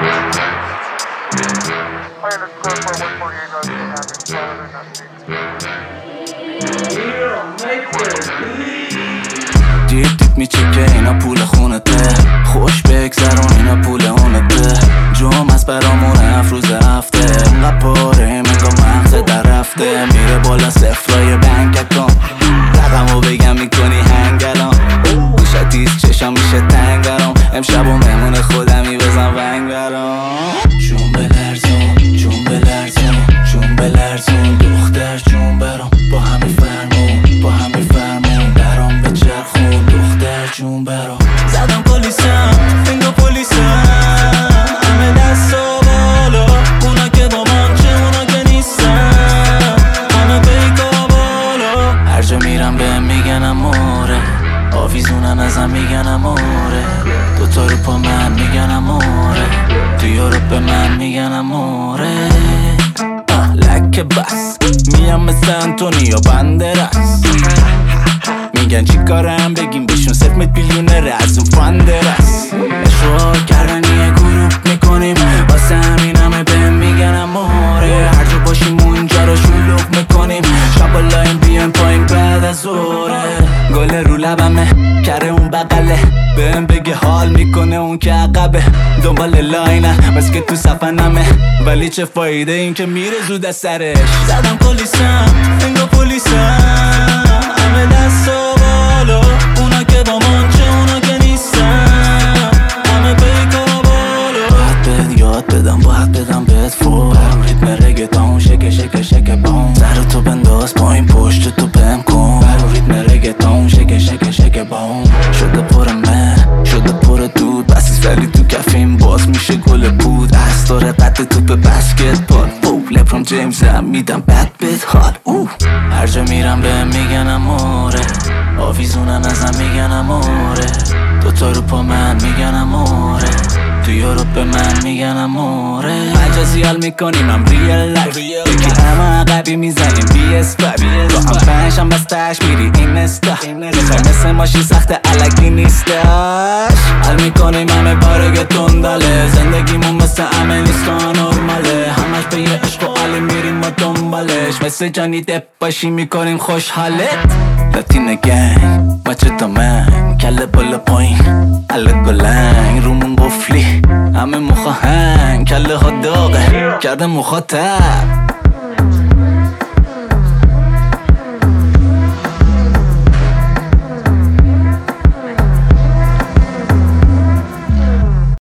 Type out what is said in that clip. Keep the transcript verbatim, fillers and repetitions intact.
دید دید میچکه اینا پول خونته، خوش بگذرون اینا پول اونته. جمع از برامون هفت روز هفته، انقدر پاره انگار مغزه در رفته. میره بالا صفرای بنک اکانت، رقمو بگم میکنی هنگرام. گوشت تیز چشام میشه تنگ برام، امشب و مهمون خودمی بزن ونگ برام. جون بلرزون جون بلرزون جون بلرزون دختر جون برام، با همین فرمون با همین فرمون برام بچرخون دختر جون برام. زدم پلیسم فینگو پلیسم، همه دست و بالا، اونا که با من چه اونا که نیستن، همه بیگا بالا. هر جا میرم بهم میگن اموره، آویزونن ازم میگن اموره. دوتا رو پا من میگن اموره، تو یورپ به من میگن اموره. لکه بس میام مثل انتونیو بندرس، میگن چی کارم بگیم بهشون صرف مت بیلیونره از اون فاندرس. اشوار کردن یه گروپ میکنیم، واسه همین همه بهم میگن اموره. هر جا باشیم اونجا رو شلوغ میکنیم، شب لایم بیان پایین بعد از ظهره. گل رو لبمه کره اون بغله، بهم بگه حال میکنه اون که عقبه. دنبال لاینه بس که تو صفحه نمه، ولی چه فایده این که میره زود از سرش. زدم پلیسم فینگو پلیسم، همه دست و بالا، اونا که با من چه اونا که نیستن، همه بیگا بالا. باید بهت یاد بدم باید بدم بهت فور، ریتم رگتون شکه شکه شکه بام. سر تو بنداز پایین پشت تو بهم کن، برو ریتم رگتون شکه شکه شکه بام. شده پر مه شده پر دود، بسیز ولی تو کفیم باز میشه گل پود. از داره قد توپ بسکتبال، لبرون جیمز هم میدم بد بد حال. اوه هر جا میرم بهم میگن اموره، آویزونن ازم میگن اموره. دوتا رو پا من میگن اموره، تو یورپ به من میگن اموره. مجازی حال میکنیم هم ریل لایف، یکی اما عقبی میزنیم بی اس فایو. با هم پنشم بستش میری این استا، میخوای مثل ماشین سخت علکی نیستش. حال میکنیم همه بارگ تنداله، زندگیمون مثل همه نیستا نرماله. همش به یه عشق و علی میریم و دنبالش، مثل جانی دپ باشی میکنیم خوشحالت. لاتین گنگ مچه تا من کله بالا پایین، علت بلنگ رومون قفلی، همه مخواهن کله ها داغه کرده مخاطب.